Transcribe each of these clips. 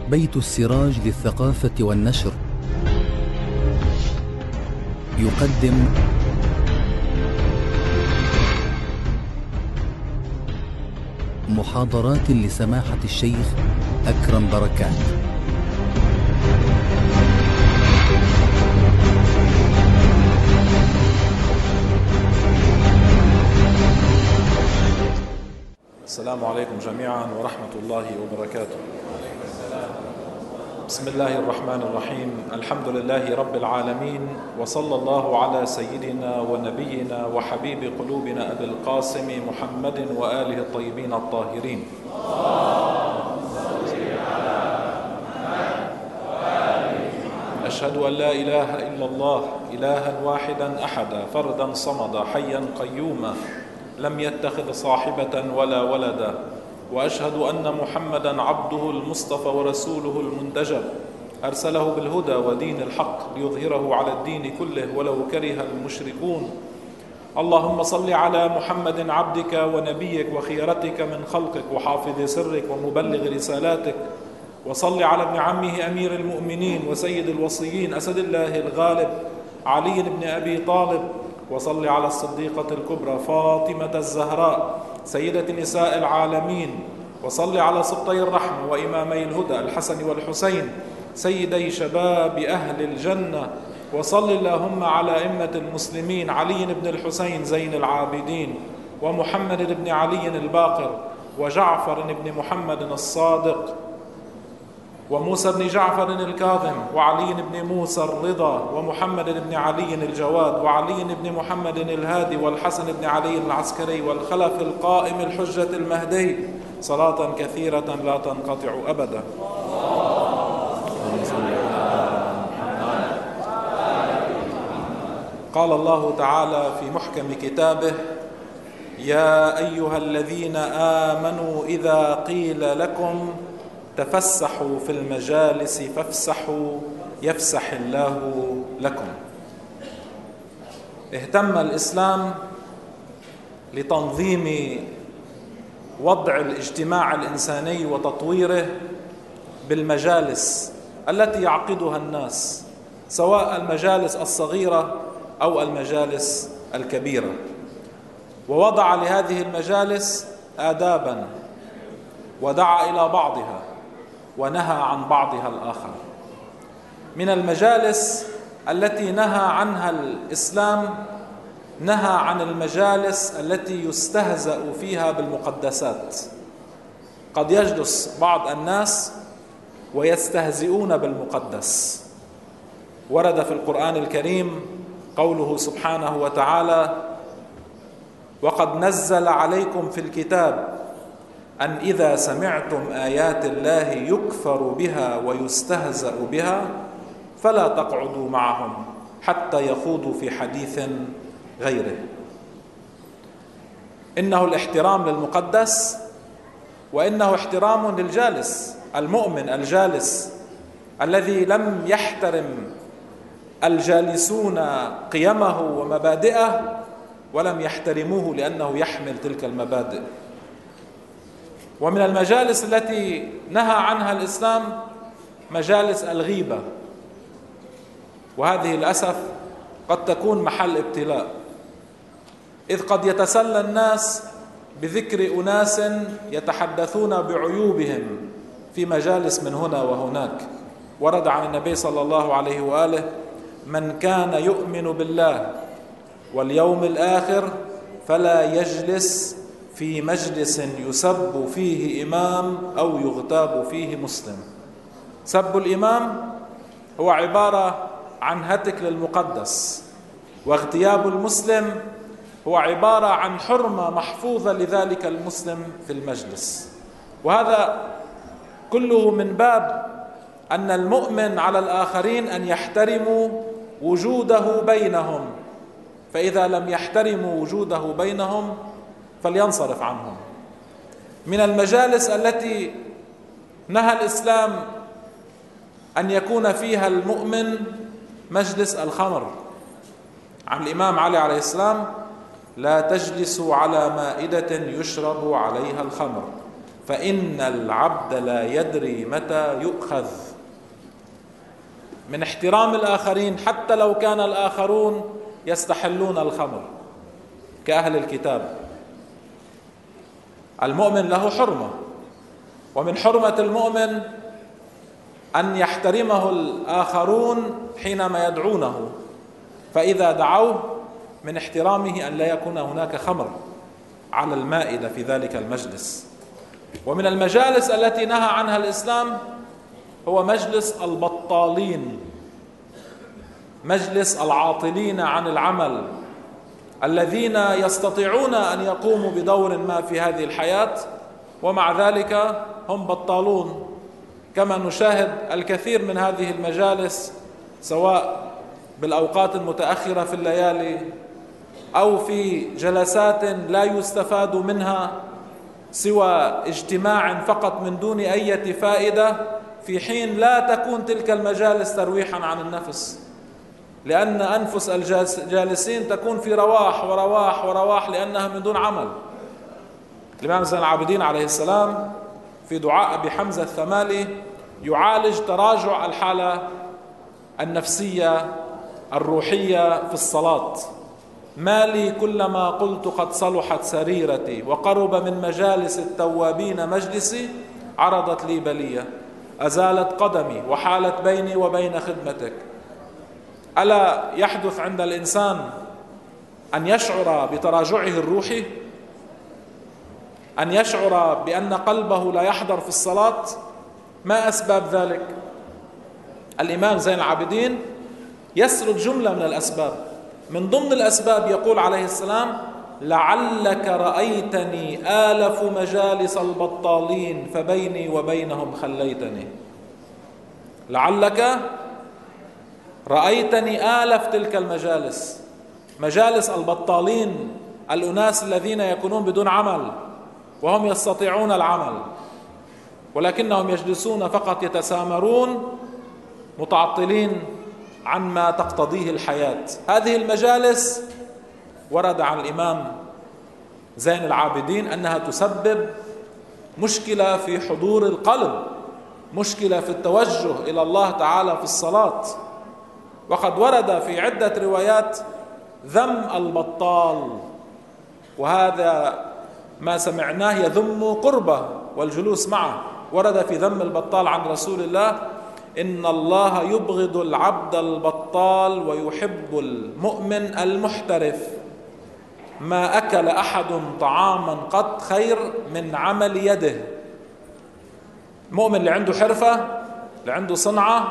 بيت السراج للثقافة والنشر يقدم محاضرات لسماحة الشيخ أكرم بركات. السلام عليكم جميعا ورحمة الله وبركاته. بسم الله الرحمن الرحيم. الحمد لله رب العالمين، وصلى الله على سيدنا ونبينا وحبيب قلوبنا أبي القاسم محمد وآله الطيبين الطاهرين. أشهد أن لا إله إلا الله إلها واحدا أحدا فردا صمدا حيا قيوما لم يتخذ صاحبة ولا ولدا، وأشهد أن محمدا عبده المصطفى ورسوله المنتجب، أرسله بالهدى ودين الحق ليظهره على الدين كله ولو كره المشركون. اللهم صل على محمد عبدك ونبيك وخيرتك من خلقك وحافظ سرك ومبلغ رسالاتك، وصل على ابن عمه أمير المؤمنين وسيد الوصيين أسد الله الغالب علي بن أبي طالب، وصل على الصديقة الكبرى فاطمة الزهراء سيدة نساء العالمين، وصل على سبطي الرحمة وإمامي الهدى الحسن والحسين سيدي شباب أهل الجنة، وصل اللهم على أئمة المسلمين علي بن الحسين زين العابدين ومحمد بن علي الباقر وجعفر بن محمد الصادق وموسى بن جعفر الكاظم وعلي بن موسى الرضا ومحمد بن علي الجواد وعلي بن محمد الهادي والحسن بن علي العسكري والخلف القائم الحجة المهدي، صلاة كثيرة لا تنقطع أبدا. قال الله تعالى في محكم كتابه: يا أيها الذين آمنوا إذا قيل لكم تفسحوا في المجالس فافسحوا يفسح الله لكم. اهتم الإسلام لتنظيم وضع الاجتماع الإنساني وتطويره بالمجالس التي يعقدها الناس، سواء المجالس الصغيرة أو المجالس الكبيرة، ووضع لهذه المجالس آدابا ودعا إلى بعضها ونهى عن بعضها الآخر. من المجالس التي نهى عنها الإسلام نهى عن المجالس التي يستهزأ فيها بالمقدسات. قد يجلس بعض الناس ويستهزئون بالمقدس. ورد في القرآن الكريم قوله سبحانه وتعالى: وقد نزل عليكم في الكتاب أن إذا سمعتم آيات الله يكفر بها ويستهزأ بها فلا تقعدوا معهم حتى يخوضوا في حديث غيره. إنه الاحترام للمقدس، وإنه احترام للجالس المؤمن الجالس الذي لم يحترم الجالسون قيمه ومبادئه ولم يحترموه لأنه يحمل تلك المبادئ. ومن المجالس التي نهى عنها الإسلام مجالس الغيبة، وهذه للأسف قد تكون محل ابتلاء، إذ قد يتسلى الناس بذكر أناس يتحدثون بعيوبهم في مجالس من هنا وهناك. ورد عن النبي صلى الله عليه وآله: من كان يؤمن بالله واليوم الآخر فلا يجلس في مجلس يسب فيه إمام أو يغتاب فيه مسلم. سب الإمام هو عبارة عن هتك للمقدس، واغتياب المسلم هو عبارة عن حرمة محفوظة لذلك المسلم في المجلس. وهذا كله من باب أن المؤمن على الآخرين أن يحترموا وجوده بينهم، فإذا لم يحترموا وجوده بينهم فلينصرف عنهم. من المجالس التي نهى الإسلام أن يكون فيها المؤمن مجلس الخمر. عن الإمام علي عليه السلام: لا تجلسوا على مائدة يشرب عليها الخمر فإن العبد لا يدري متى يؤخذ. من احترام الآخرين حتى لو كان الآخرون يستحلون الخمر كأهل الكتاب. المؤمن له حرمة، ومن حرمة المؤمن أن يحترمه الآخرون حينما يدعونه، فإذا دعوه من احترامه أن لا يكون هناك خمر على المائدة في ذلك المجلس. ومن المجالس التي نهى عنها الإسلام هو مجلس البطالين، مجلس العاطلين عن العمل، الذين يستطيعون أن يقوموا بدور ما في هذه الحياة ومع ذلك هم بطالون، كما نشاهد الكثير من هذه المجالس سواء بالأوقات المتأخرة في الليالي أو في جلسات لا يستفاد منها سوى اجتماع فقط من دون أي فائدة، في حين لا تكون تلك المجالس ترويحا عن النفس، لأن أنفس الجالسين تكون في رواح ورواح ورواح لأنها من دون عمل. الإمام زين العابدين عليه السلام في دعاء أبي حمزة الثمالي يعالج تراجع الحالة النفسية الروحية في الصلاة. ما لي كلما قلت قد صلحت سريرتي وقرب من مجالس التوابين مجلسي، عرضت لي بلية أزالت قدمي وحالت بيني وبين خدمتك. ألا يحدث عند الإنسان أن يشعر بتراجعه الروحي، أن يشعر بأن قلبه لا يحضر في الصلاة؟ ما أسباب ذلك؟ الإمام زين العابدين يسرد جملة من الأسباب. من ضمن الأسباب يقول عليه السلام: لعلك رأيتني آلف مجالس البطالين فبيني وبينهم خليتني. لعلك رأيتني آلف تلك المجالس، مجالس البطالين، الأناس الذين يكونون بدون عمل وهم يستطيعون العمل ولكنهم يجلسون فقط يتسامرون متعطلين عن ما تقتضيه الحياة. هذه المجالس ورد عن الإمام زين العابدين أنها تسبب مشكلة في حضور القلب، مشكلة في التوجه إلى الله تعالى في الصلاة. وقد ورد في عدة روايات ذم البطال، وهذا ما سمعناه يذم قربه والجلوس معه. ورد في ذم البطال عن رسول الله: إن الله يبغض العبد البطال ويحب المؤمن المحترف. ما أكل أحد طعاما قط خير من عمل يده. المؤمن اللي عنده حرفة، اللي عنده صنعة،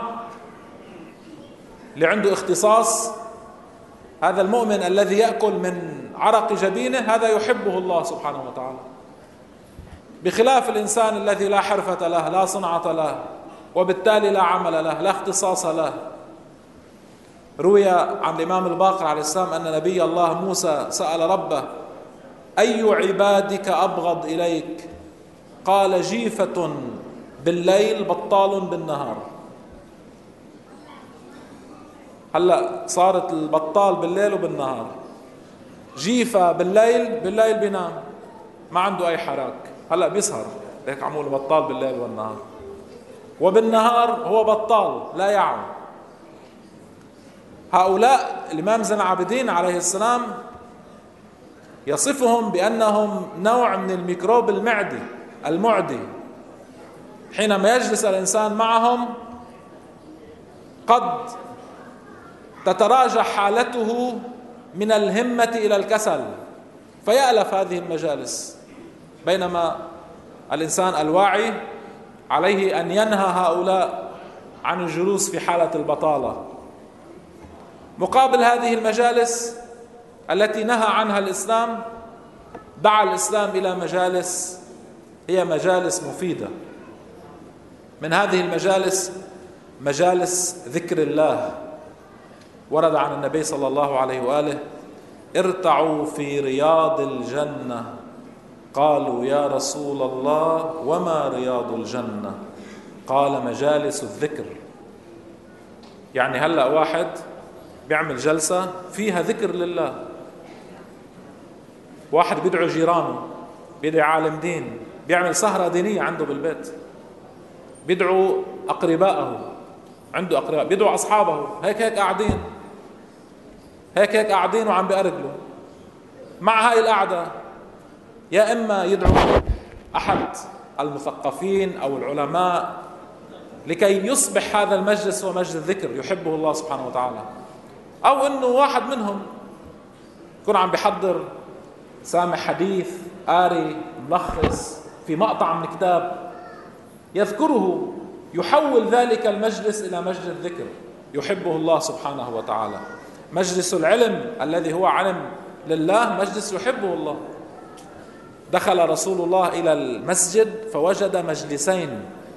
اللي عنده اختصاص، هذا المؤمن الذي يأكل من عرق جبينه هذا يحبه الله سبحانه وتعالى، بخلاف الإنسان الذي لا حرفة له، لا صنعة له، وبالتالي لا عمل له، لا اختصاص له. روي عن الإمام الباقر عليه السلام أن نبي الله موسى سأل ربه: أي عبادك أبغض إليك؟ قال: جيفة بالليل بطال بالنهار. هلأ صارت البطال بالليل وبالنهار. جيفة بالليل بينام ما عنده أي حراك، هلأ بيسهر، هيك عمول بطال بالليل والنهار. وبالنهار هو بطال لا يعمل. هؤلاء الإمام زين العابدين عليه السلام يصفهم بأنهم نوع من الميكروب المعدي. حينما يجلس الإنسان معهم قد تتراجع حالته من الهمة إلى الكسل فيألف هذه المجالس، بينما الإنسان الواعي عليه أن ينهى هؤلاء عن الجلوس في حالة البطالة. مقابل هذه المجالس التي نهى عنها الإسلام، دعا الإسلام إلى مجالس هي مجالس مفيدة. من هذه المجالس مجالس ذكر الله. ورد عن النبي صلى الله عليه وآله: ارتعوا في رياض الجنة. قالوا: يا رسول الله وما رياض الجنة؟ قال: مجالس الذكر. يعني هلأ واحد بيعمل جلسة فيها ذكر لله، واحد بيدعو جيرانه، بيدعو عالم دين، بيعمل سهرة دينية عنده بالبيت، بيدعو أقربائه، عنده أقرباء، بيدعو أصحابه، هيك قاعدين وعم بيأرجلوا. مع هاي القعدة يا إما يدعو أحد المثقفين أو العلماء لكي يصبح هذا المجلس هو مجلس ذكر يحبه الله سبحانه وتعالى، أو إنه واحد منهم يكون عم بيحضر سامع حديث، قاري ملخص في مقطع من كتاب يذكره، يحول ذلك المجلس إلى مجلس ذكر يحبه الله سبحانه وتعالى. مجلس العلم الذي هو علم لله مجلس يحبه الله. دخل رسول الله إلى المسجد فوجد مجلسين،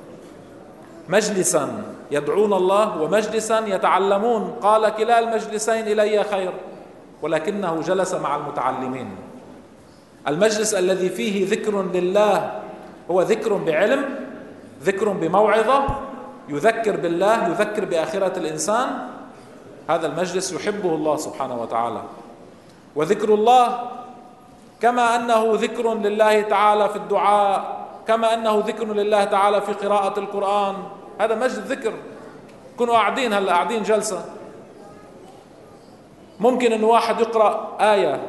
مجلسا يدعون الله ومجلسا يتعلمون، قال كلا المجلسين إلي خير، ولكنه جلس مع المتعلمين. المجلس الذي فيه ذكر لله هو ذكر بعلم، ذكر بموعظة، يذكر بالله، يذكر بآخرة الإنسان، هذا المجلس يحبه الله سبحانه وتعالى. وذكر الله كما أنه ذكر لله تعالى في الدعاء، كما أنه ذكر لله تعالى في قراءة القرآن، هذا مجلس ذكر. كونوا قاعدين هلا قاعدين جلسة، ممكن أن واحد يقرأ آية،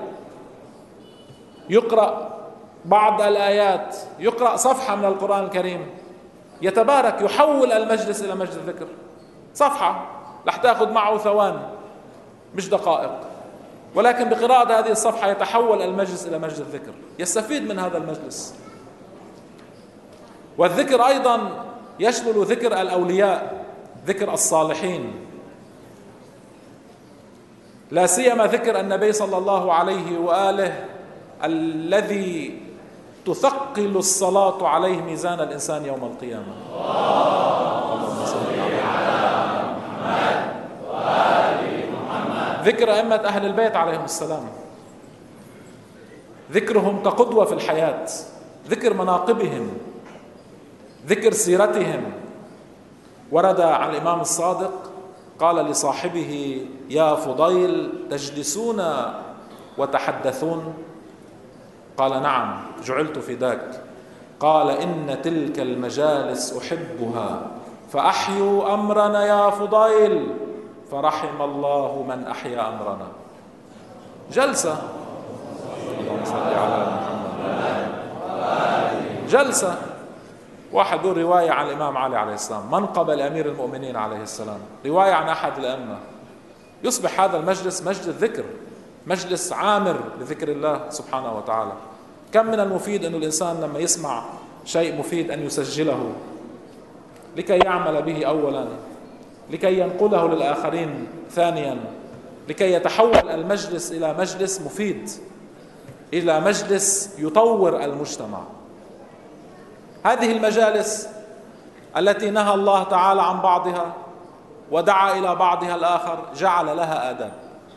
يقرأ بعض الآيات، يقرأ صفحة من القرآن الكريم، يتبارك، يحول المجلس إلى مجلس ذكر. صفحة رح تأخذ معه ثوان مش دقائق، ولكن بقراءة هذه الصفحة يتحول المجلس إلى مجلس ذكر، يستفيد من هذا المجلس. والذكر أيضا يشمل ذكر الأولياء، ذكر الصالحين، لا سيما ذكر النبي صلى الله عليه وآله الذي تثقل الصلاة عليه ميزان الإنسان يوم القيامة. اللهم صل على محمد وآل محمد. ذكر أئمة أهل البيت عليهم السلام، ذكرهم كقدوة في الحياة، ذكر مناقبهم، ذكر سيرتهم. ورد عن الإمام الصادق قال لصاحبه: يا فضيل تجلسون وتحدثون؟ قال: نعم، جعلت فداك. قال: إن تلك المجالس أحبها، فأحيوا أمرنا يا فضيل، فرحم الله من أحيا أمرنا. جلسة، اللهم صل على محمد، جلسة. واحد يقول رواية عن الإمام علي عليه السلام، منقب الأمير المؤمنين عليه السلام، رواية عن أحد الأئمة، يصبح هذا المجلس مجلس ذكر، مجلس عامر لذكر الله سبحانه وتعالى. كم من المفيد أن الإنسان لما يسمع شيء مفيد أن يسجله لكي يعمل به أولا، لكي ينقله للآخرين ثانيا، لكي يتحول المجلس إلى مجلس مفيد، إلى مجلس يطور المجتمع. هذه المجالس التي نهى الله تعالى عن بعضها ودعا إلى بعضها الآخر جعل لها آداب.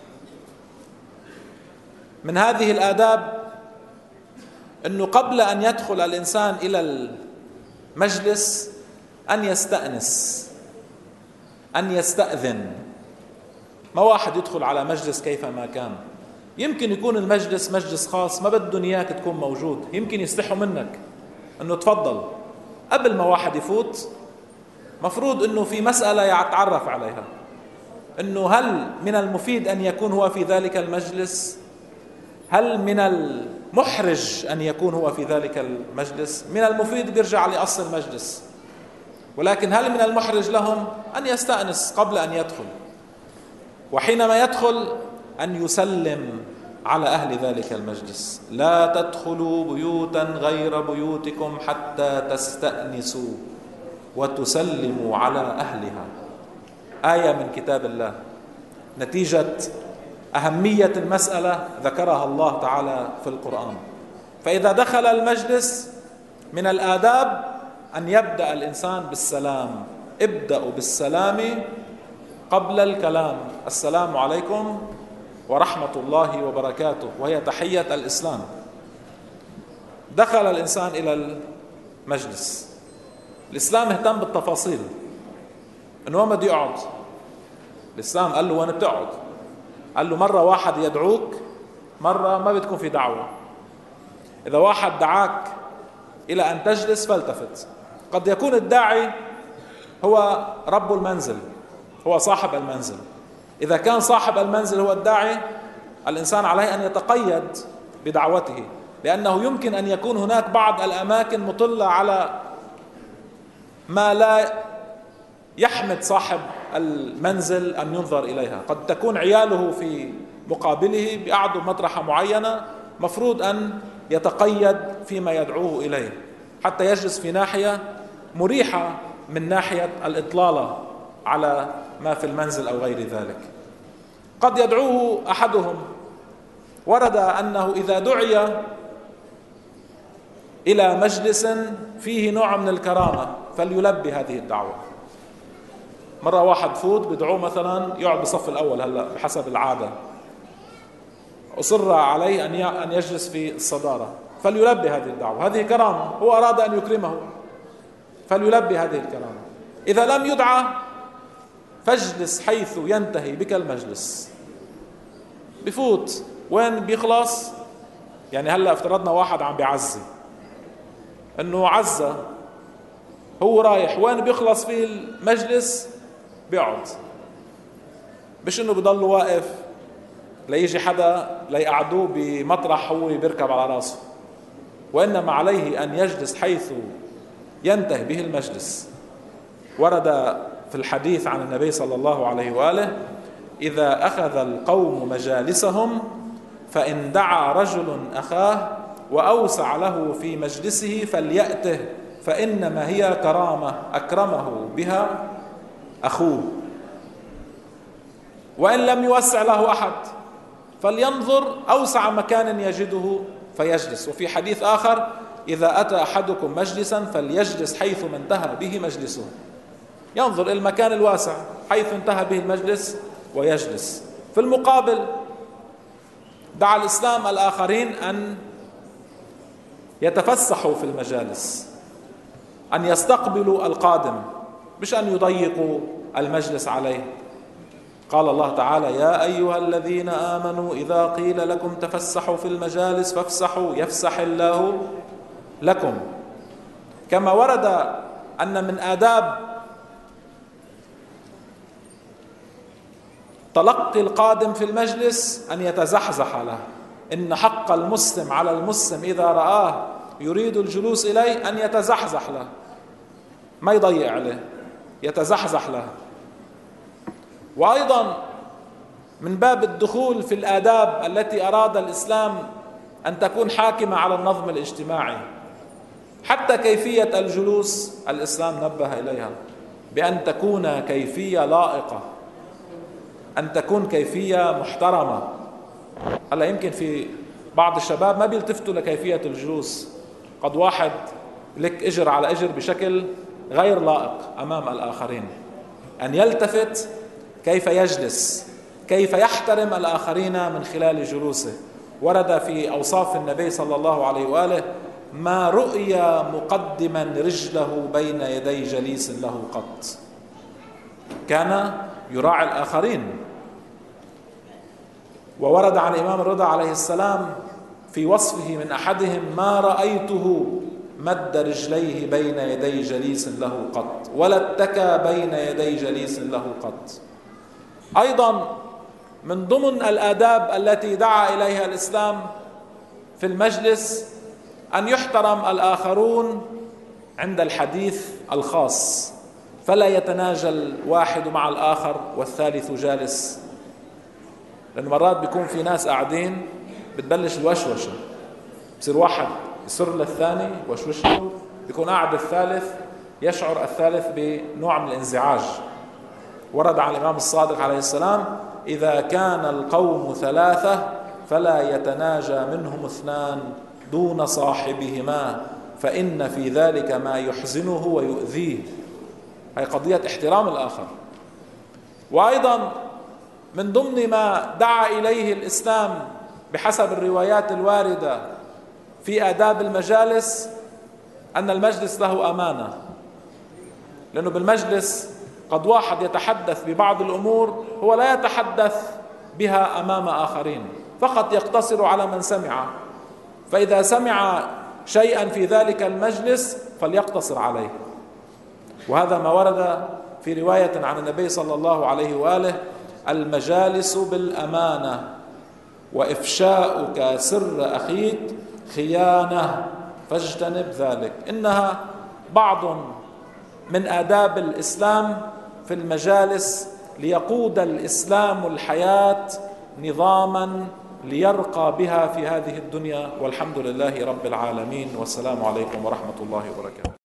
من هذه الآداب أنه قبل أن يدخل الإنسان إلى المجلس أن يستأنس، أن يستأذن. ما واحد يدخل على مجلس كيفما كان، يمكن يكون المجلس مجلس خاص ما بدهم إياك تكون موجود، يمكن يستحوا منك أنه تفضل. قبل ما واحد يفوت مفروض أنه في مسألة يتعرف عليها، أنه هل من المفيد أن يكون هو في ذلك المجلس؟ هل من المحرج أن يكون هو في ذلك المجلس؟ من المفيد بيرجع لأصل المجلس، ولكن هل من المحرج لهم أن يستأنس قبل أن يدخل؟ وحينما يدخل أن يسلم على أهل ذلك المجلس. لا تدخلوا بيوتا غير بيوتكم حتى تستأنسوا وتسلموا على أهلها. آية من كتاب الله، نتيجة أهمية المسألة ذكرها الله تعالى في القرآن. فإذا دخل المجلس من الآداب أن يبدأ الإنسان بالسلام. ابدأوا بالسلام قبل الكلام. السلام عليكم ورحمة الله وبركاته، وهي تحية الإسلام. دخل الإنسان إلى المجلس، الإسلام اهتم بالتفاصيل، إنه وين بده يقعد. الإسلام قال له وين بتقعد؟ قال له مرة واحد يدعوك، مرة ما بتكون في دعوة. إذا واحد دعاك إلى أن تجلس فالتفت. قد يكون الداعي هو رب المنزل، هو صاحب المنزل. إذا كان صاحب المنزل هو الداعي، الإنسان عليه أن يتقيد بدعوته، لأنه يمكن أن يكون هناك بعض الأماكن مطلة على ما لا يحمد صاحب المنزل أن ينظر إليها. قد تكون عياله في مقابله بقعدوا مطرحة معينة، مفروض أن يتقيد فيما يدعوه إليه حتى يجلس في ناحية مريحة من ناحية الإطلالة على ما في المنزل أو غير ذلك. قد يدعوه أحدهم، ورد أنه إذا دعي إلى مجلس فيه نوع من الكرامة فليلبي هذه الدعوة. مرة واحد فوت بدعوه مثلا يقعد بصف الأول، هلأ بحسب العادة أصر عليه أن يجلس في الصدارة، فليلبي هذه الدعوة، هذه كرامة، هو أراد أن يكرمه فليلبي هذه الكرامة. إذا لم يدعى فاجلس حيث ينتهي بك المجلس. بفوت وين بيخلص؟ يعني هلأ افترضنا واحد عم بيعزي، انه عزة هو رايح وين بيخلص فيه المجلس بيقعد، مش انه بيضل واقف ليجي حدا ليقعدوه بمطرح هو بيركب على راسه، وإنما عليه أن يجلس حيث ينتهي به المجلس. ورد في الحديث عن النبي صلى الله عليه وآله: إذا أخذ القوم مجالسهم فإن دعا رجل أخاه وأوسع له في مجلسه فليأته، فإنما هي كرامة أكرمه بها أخوه. وإن لم يوسع له أحد فلينظر أوسع مكان يجده فيجلس. وفي حديث آخر: إذا أتى أحدكم مجلسا فليجلس حيث ما انتهى به مجلسه، ينظر إلى المكان الواسع حيث انتهى به المجلس ويجلس. في المقابل دعا الإسلام الآخرين أن يتفسحوا في المجالس، أن يستقبلوا القادم، مش أن يضيقوا المجلس عليه. قال الله تعالى: يا أيها الذين آمنوا إذا قيل لكم تفسحوا في المجالس فافسحوا يفسح الله لكم. كما ورد أن من آداب تلقي القادم في المجلس أن يتزحزح له. إن حق المسلم على المسلم إذا رآه يريد الجلوس إليه أن يتزحزح له، ما يضيع عليه، يتزحزح له. وأيضا من باب الدخول في الآداب التي أراد الإسلام أن تكون حاكمة على النظم الاجتماعي، حتى كيفية الجلوس الإسلام نبه إليها بأن تكون كيفية لائقة، أن تكون كيفية محترمة. هلا يمكن في بعض الشباب ما بيلتفتوا لكيفية الجلوس، قد واحد لك إجر على إجر بشكل غير لائق أمام الآخرين. أن يلتفت كيف يجلس، كيف يحترم الآخرين من خلال جلوسه. ورد في أوصاف النبي صلى الله عليه وآله: ما رؤي مقدما رجله بين يدي جليس له قط. كان يراعي الآخرين. وورد عن الإمام الرضا عليه السلام في وصفه من أحدهم: ما رأيته مد رجليه بين يدي جليس له قط ولا اتكى بين يدي جليس له قط. أيضا من ضمن الآداب التي دعا إليها الإسلام في المجلس أن يحترم الآخرون عند الحديث الخاص، فلا يتناجى الواحد مع الآخر والثالث جالس. لأن مرات بيكون في ناس قاعدين بتبلش الوشوشة، بصير واحد يسر للثاني وشوشه، بيكون قاعد الثالث يشعر الثالث بنوع من الانزعاج. ورد عن الإمام الصادق عليه السلام: إذا كان القوم ثلاثة فلا يتناجى منهم اثنان دون صاحبهما، فإن في ذلك ما يحزنه ويؤذيه. هي قضية احترام الآخر. وأيضا من ضمن ما دعا إليه الإسلام بحسب الروايات الواردة في آداب المجالس أن المجلس له أمانة، لأنه بالمجلس قد واحد يتحدث ببعض الأمور هو لا يتحدث بها أمام آخرين، فقط يقتصر على من سمع. فإذا سمع شيئا في ذلك المجلس فليقتصر عليه. وهذا ما ورد في رواية عن النبي صلى الله عليه وآله: المجالس بالأمانة، وإفشاؤك سر أخيك خيانة، فاجتنب ذلك. إنها بعض من آداب الإسلام في المجالس ليقود الإسلام الحياة نظاما ليرقى بها في هذه الدنيا. والحمد لله رب العالمين، والسلام عليكم ورحمة الله وبركاته.